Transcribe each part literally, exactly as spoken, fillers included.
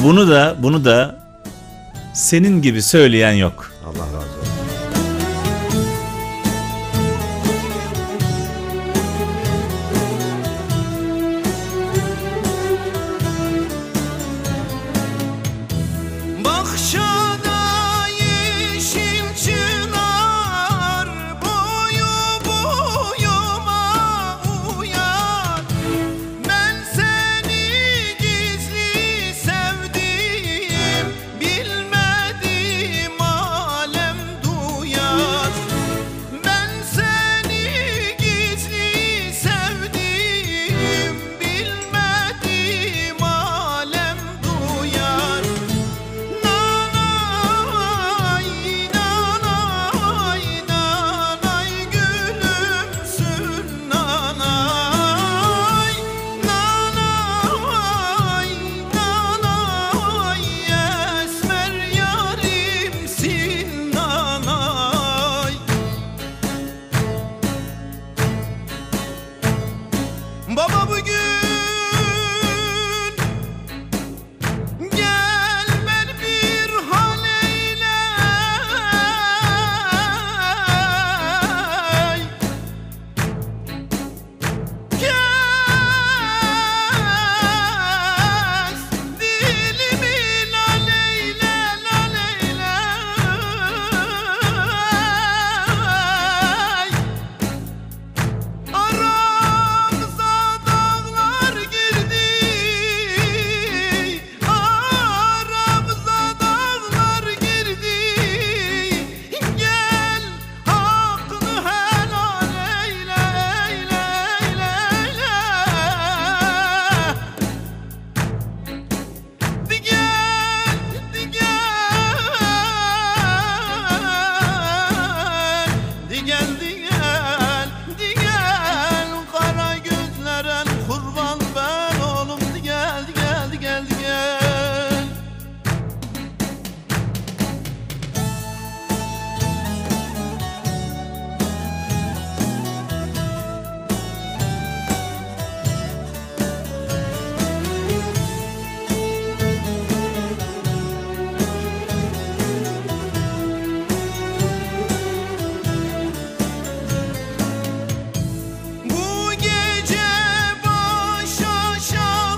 bunu da bunu da senin gibi söyleyen yok. Allah razı olsun. Baba bugün gel beni bir hal eyle, kes dilimi lal eyle, lal eyle. Aramıza dağlar girdi, aramıza dağlar girdi. Gel hakkını helal eyle, eyle, eyle, eyle. Di gel, di gel, di gel, di gel, di gel. Kara gözlerin kurban ben oğlum. Di gel, di gel, di gel, di gel. Bu gece baş aşağı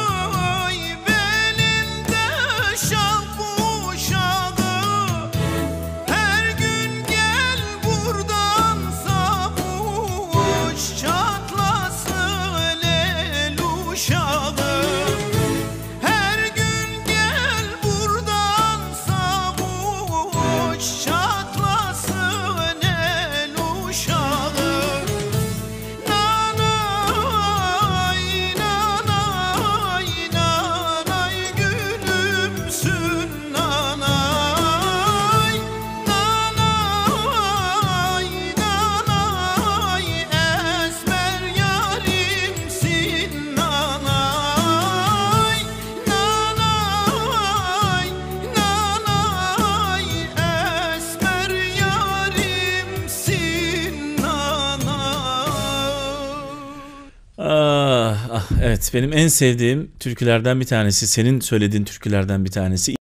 belinde şal kuşağı. Her gün gel buradan savuş, çatlasın el uşağı. Her gün gel buradan savuş, çatlasın el uşağı. Nanay, nanay, nanay gülümsün nanay. Nanay, nanay esmer yarimsin nanay. Nanay, nanay esmer yarimsin nanay. Ah, ah, evet, benim en sevdiğim türkülerden bir tanesi, senin söylediğin türkülerden bir tanesi.